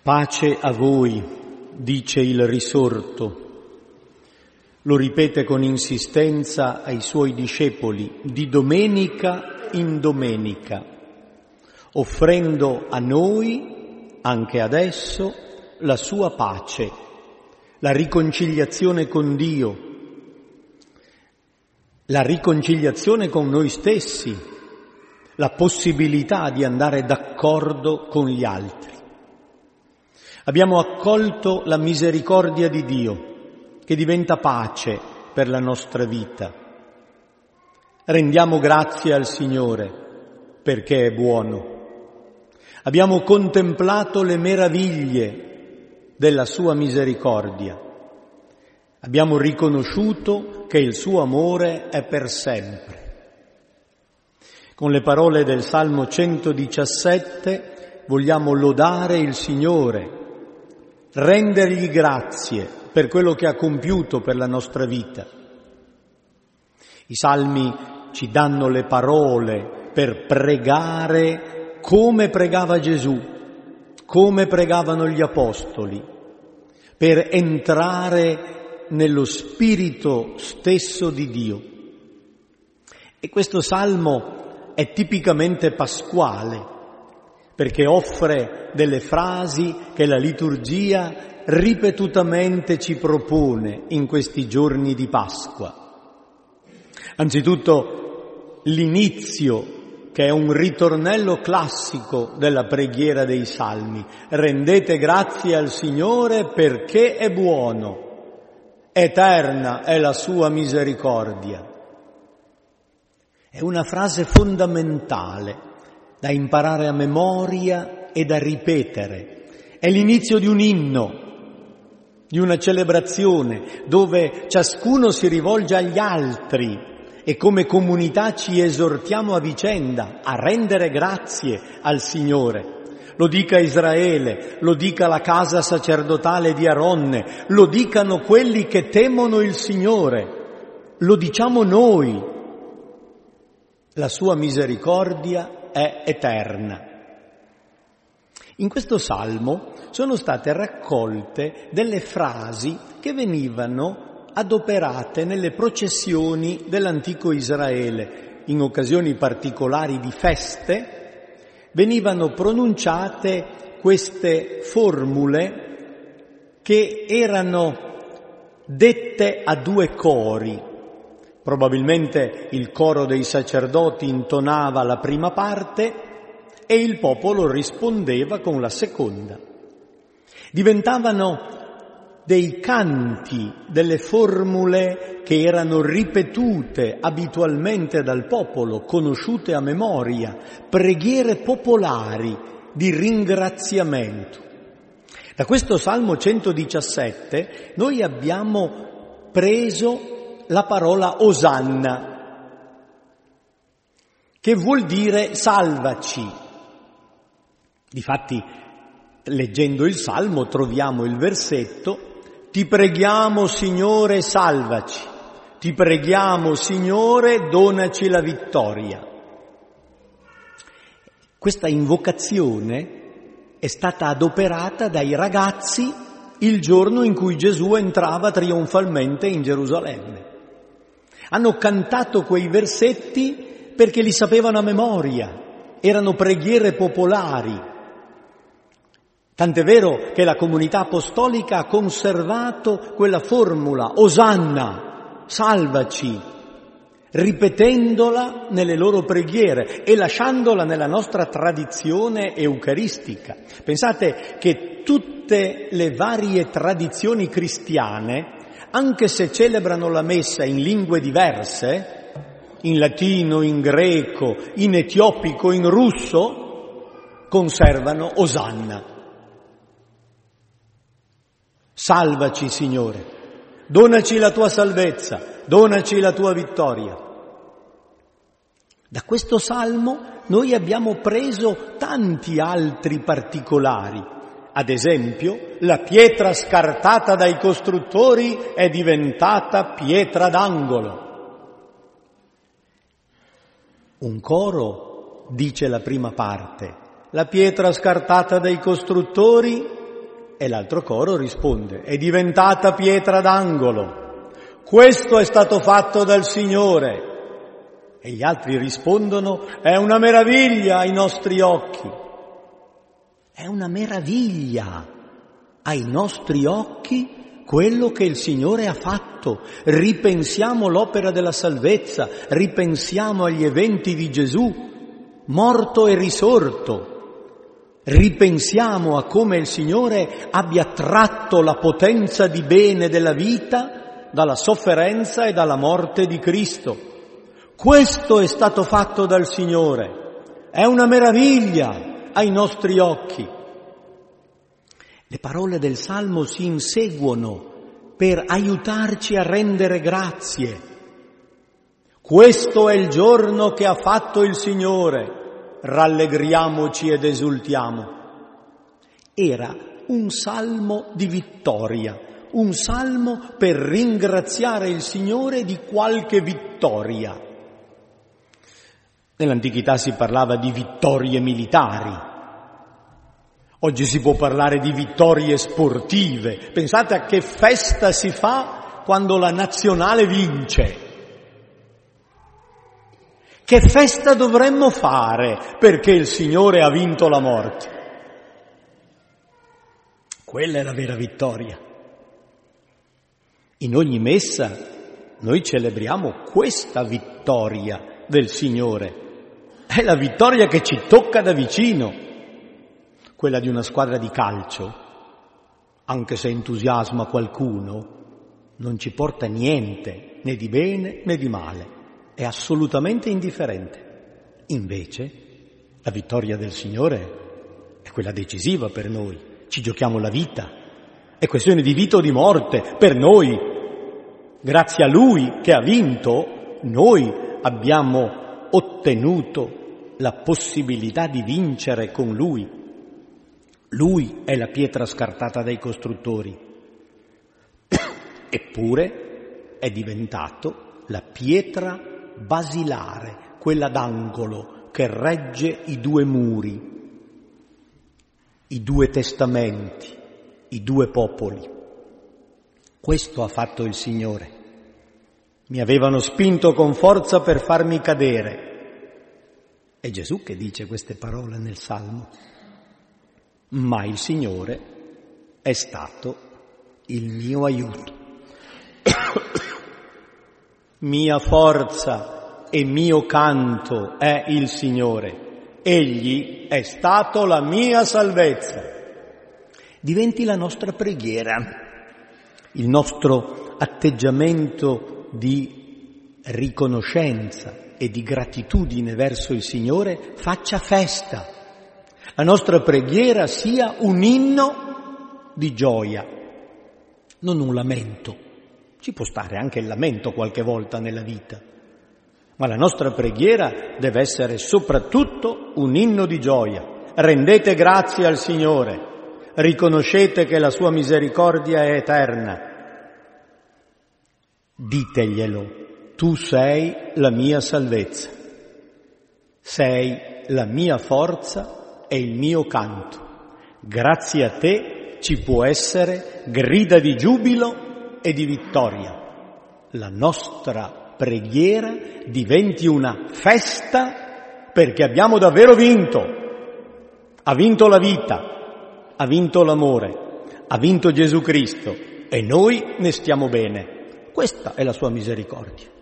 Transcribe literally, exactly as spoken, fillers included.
Pace a voi, dice il risorto. Lo ripete con insistenza ai suoi discepoli di domenica in domenica, offrendo a noi, anche adesso, la sua pace, la riconciliazione con Dio, la riconciliazione con noi stessi, la possibilità di andare d'accordo con gli altri. Abbiamo accolto la misericordia di Dio, che diventa pace per la nostra vita. Rendiamo grazie al Signore, perché è buono. Abbiamo contemplato le meraviglie della sua misericordia. Abbiamo riconosciuto che il suo amore è per sempre. Con le parole del Salmo centodiciassette vogliamo lodare il Signore, rendergli grazie per quello che ha compiuto per la nostra vita. I salmi ci danno le parole per pregare come pregava Gesù, come pregavano gli apostoli, per entrare nello spirito stesso di Dio. E questo salmo è tipicamente pasquale, perché offre delle frasi che la liturgia ripetutamente ci propone in questi giorni di Pasqua. Anzitutto l'inizio, che è un ritornello classico della preghiera dei Salmi. Rendete grazie al Signore perché è buono, eterna è la sua misericordia. È una frase fondamentale da imparare a memoria e da ripetere. È l'inizio di un inno, di una celebrazione, dove ciascuno si rivolge agli altri e come comunità ci esortiamo a vicenda a rendere grazie al Signore. Lo dica Israele, lo dica la casa sacerdotale di Aronne, lo dicano quelli che temono il Signore, lo diciamo noi. La sua misericordia è eterna. In questo salmo sono state raccolte delle frasi che venivano adoperate nelle processioni dell'antico Israele. In occasioni particolari di feste venivano pronunciate queste formule che erano dette a due cori. Probabilmente il coro dei sacerdoti intonava la prima parte e il popolo rispondeva con la seconda. Diventavano dei canti, delle formule che erano ripetute abitualmente dal popolo, conosciute a memoria, preghiere popolari di ringraziamento. Da questo Salmo centodiciassette noi abbiamo preso la parola Osanna, che vuol dire salvaci. Difatti, leggendo il Salmo troviamo il versetto: ti preghiamo Signore, salvaci, ti preghiamo Signore, donaci la vittoria. Questa invocazione è stata adoperata dai ragazzi il giorno in cui Gesù entrava trionfalmente in Gerusalemme. Hanno cantato quei versetti perché li sapevano a memoria, erano preghiere popolari. Tant'è vero che la comunità apostolica ha conservato quella formula, Osanna, salvaci, ripetendola nelle loro preghiere e lasciandola nella nostra tradizione eucaristica. Pensate che tutte le varie tradizioni cristiane, anche se celebrano la messa in lingue diverse, in latino, in greco, in etiopico, in russo, conservano Osanna. Salvaci, Signore, donaci la tua salvezza, donaci la tua vittoria. Da questo salmo noi abbiamo preso tanti altri particolari. Ad esempio, la pietra scartata dai costruttori è diventata pietra d'angolo. Un coro dice la prima parte: la pietra scartata dai costruttori E l'altro coro risponde: è diventata pietra d'angolo. Questo è stato fatto dal Signore. E gli altri rispondono: è una meraviglia ai nostri occhi. È una meraviglia ai nostri occhi quello che il Signore ha fatto. Ripensiamo l'opera della salvezza, ripensiamo agli eventi di Gesù, morto e risorto. Ripensiamo a come il Signore abbia tratto la potenza di bene della vita dalla sofferenza e dalla morte di Cristo. Questo è stato fatto dal Signore. È una meraviglia ai nostri occhi. Le parole del Salmo si inseguono per aiutarci a rendere grazie. Questo è il giorno che ha fatto il Signore. Rallegriamoci ed esultiamo. Era un salmo di vittoria, un salmo per ringraziare il Signore di qualche vittoria. Nell'antichità si parlava di vittorie militari, oggi si può parlare di vittorie sportive. Pensate a che festa si fa quando la nazionale vince. Che festa dovremmo fare perché il Signore ha vinto la morte? Quella è la vera vittoria. In ogni messa noi celebriamo questa vittoria del Signore. È la vittoria che ci tocca da vicino, quella di una squadra di calcio, anche se entusiasma qualcuno, non ci porta niente, né di bene né di male. È assolutamente indifferente. Invece, la vittoria del Signore è quella decisiva per noi. Ci giochiamo la vita. È questione di vita o di morte per noi. Grazie a Lui che ha vinto, noi abbiamo ottenuto la possibilità di vincere con Lui. Lui è la pietra scartata dai costruttori. Eppure è diventato la pietra basilare, quella d'angolo che regge i due muri, i due testamenti, i due popoli. Questo ha fatto il Signore. Mi avevano spinto con forza per farmi cadere. È Gesù che dice queste parole nel Salmo. Ma il Signore è stato il mio aiuto. Mia forza e mio canto è il Signore. Egli è stato la mia salvezza. Diventi la nostra preghiera, il nostro atteggiamento di riconoscenza e di gratitudine verso il Signore faccia festa. La nostra preghiera sia un inno di gioia, non un lamento. Ci può stare anche il lamento qualche volta nella vita, ma la nostra preghiera deve essere soprattutto un inno di gioia. Rendete grazie al Signore, riconoscete che la sua misericordia è eterna. Diteglielo, tu sei la mia salvezza, sei la mia forza e il mio canto. Grazie a te ci può essere grida di giubilo e di vittoria. La nostra preghiera diventi una festa perché abbiamo davvero vinto. Ha vinto la vita, ha vinto l'amore, ha vinto Gesù Cristo e noi ne stiamo bene. Questa è la sua misericordia.